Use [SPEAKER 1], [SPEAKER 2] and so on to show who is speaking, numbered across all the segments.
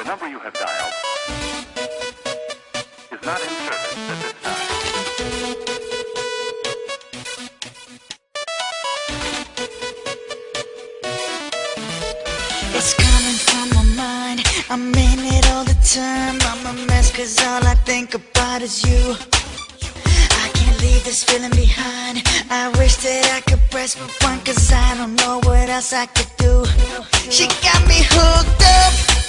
[SPEAKER 1] The number you have dialed is not in service at this time.
[SPEAKER 2] It's coming from my mind, I'm in it all the time. I'm a mess cause all I think about is you. I can't leave this feeling behind. I wish that I could press rewind cause I don't know what else I could do. She got me hooked up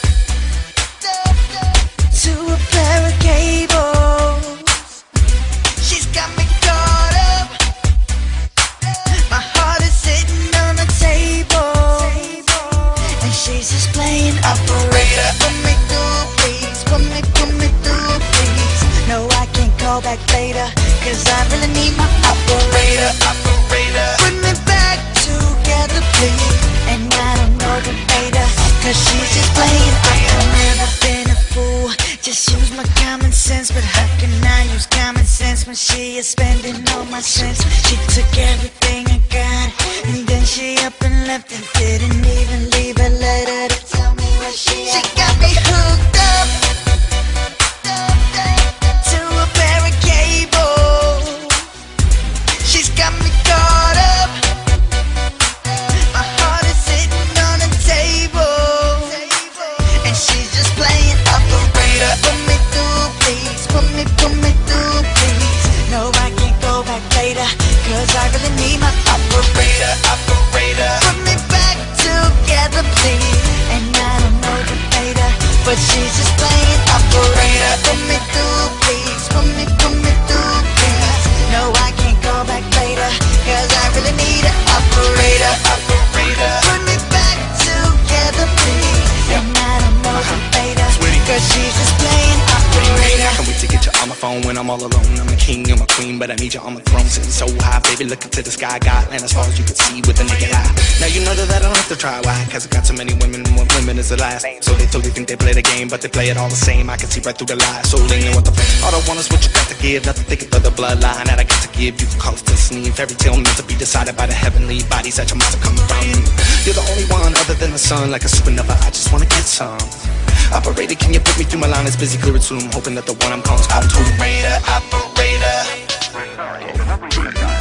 [SPEAKER 2] to a pair of cables. She's got me caught up. My heart is sitting on the table, and she's just playing operator. Put me through, please. Put me through, please. No, I can't call back later, cause I really need my operator. Put me back together, please. And I don't know the later, cause she's just playing. I've never been a fool, just use my common sense. But how can I use common sense when she is spending all my cents? She took everything I got, and then she up and left and didn't even leave a letter to tell me where she at. She got me hooked up to a pair of cables. She's got me caught up. My heart is sitting on a table, and she's just playing operator. Put me through, please. Put me through, please. No, I can't go back later, cause I really need my operator. Put me back together, please. And I don't know the later, but she's just playing operator. Put me through, please. Put me through, please. No, I can't go back later, cause I really need an operator. Put me back together, please. And I don't know the later, cause she's just playing operator.
[SPEAKER 3] Can't wait to get you on my phone when I'm all alone. I'm a king, I'm a queen, but I need you on my throne. Sitting so high, baby, looking to the sky. Got land as far as you can see with the naked eye. Now you know that I don't have to try. Why? Cause I got so many women, and one women is the last. So they totally think they play the game, but they play it all the same. I can see right through the lies. So lean in with the face. All I want is what you got to give. Nothing thinking for the bloodline that I got to give. You can call it destiny. Fairy tale meant to be decided by the heavenly bodies that your must have come from. You're the only one other than the sun, like a supernova. I just wanna get some. Operator, can you put me through? My line is busy, clear it soon. Hoping that the one I'm calling is operator.
[SPEAKER 1] We're sorry, the number you have dialed